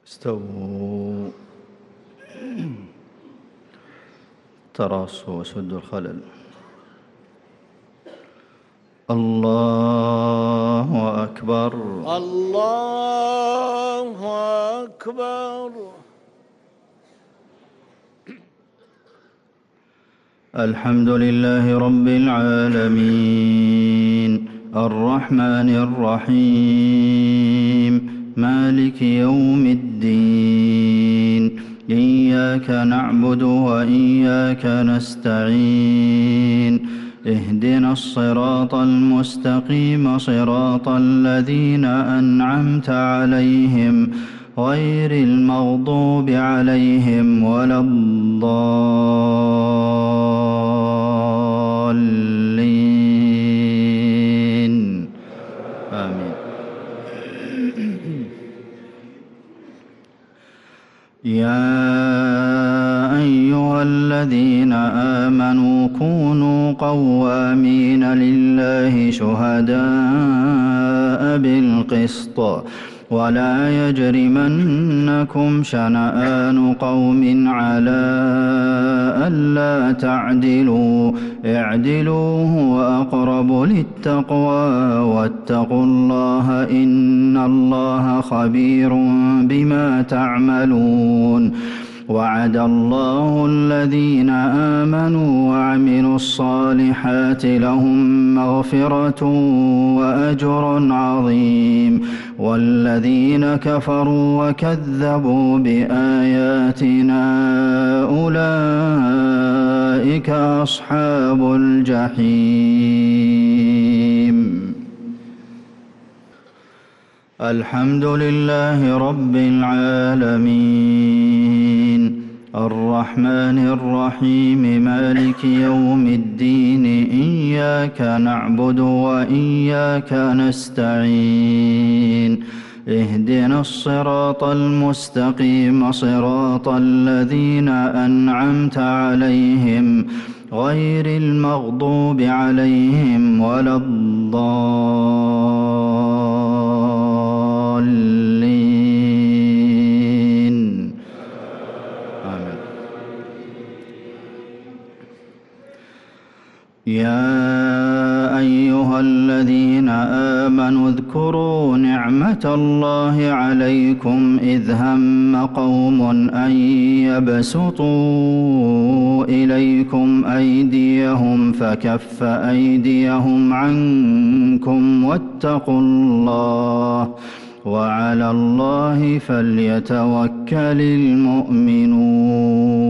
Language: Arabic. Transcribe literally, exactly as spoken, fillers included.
استووا تراصوا وسدوا الخلل. الله أكبر. الله أكبر. الحمد لله رب العالمين الرحمن الرحيم مالك يوم الدين إياك نعبد وإياك نستعين اهدنا الصراط المستقيم صراط الذين أنعمت عليهم غير المغضوب عليهم ولا الضالين آمين. يا أيها الذين آمنوا كونوا قوامين لله شهداء بالقسط ولا يجرمنكم شنآن قوم على ألا تعدلوا اعدلوا هو أقرب للتقوى واتقوا الله إن الله خبير بما تعملون. وعد الله الذين آمنوا وعملوا الصالحات لهم مغفرة وأجر عظيم والذين كفروا وكذبوا بآياتنا أولئك أصحاب الجحيم. الحمد لله رب العالمين الرحمن الرحيم مالك يوم الدين إياك نعبد وإياك نستعين اهدنا الصراط المستقيم صراط الذين أنعمت عليهم غير المغضوب عليهم ولا الضالين آمين. يا أيها الذين آمنوا اذكروا نعمة الله عليكم إذ هم قوم أن يبسطوا إليكم أيديهم فكف أيديهم عنكم واتقوا الله وعلى الله فليتوكل المؤمنون.